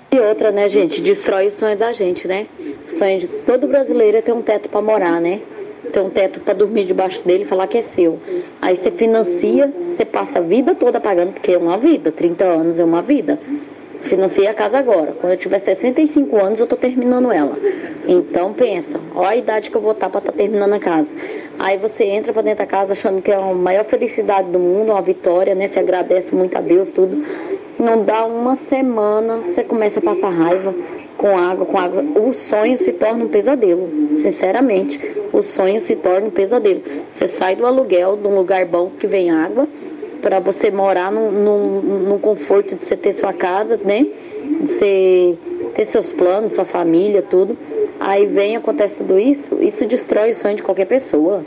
E outra, né, gente, destrói o sonho da gente, né? O sonho de todo brasileiro é ter um teto para morar, né? Ter um teto para dormir debaixo dele e falar que é seu. Aí você financia, você passa a vida toda pagando, porque é uma vida, 30 anos é uma vida. Financiei a casa agora. Quando eu tiver 65 anos, eu tô terminando ela. Então pensa, ó a idade que eu vou estar para estar terminando a casa. Aí você entra para dentro da casa achando que é a maior felicidade do mundo, uma vitória, né? Você agradece muito a Deus, tudo. Não dá uma semana, você começa a passar raiva com água, com água. O sonho se torna um pesadelo. Sinceramente, o sonho se torna um pesadelo. Você sai do aluguel, de um lugar bom que vem água, para você morar num conforto de você ter sua casa, né? De você ter seus planos, sua família, tudo. Aí acontece tudo isso destrói o sonho de qualquer pessoa.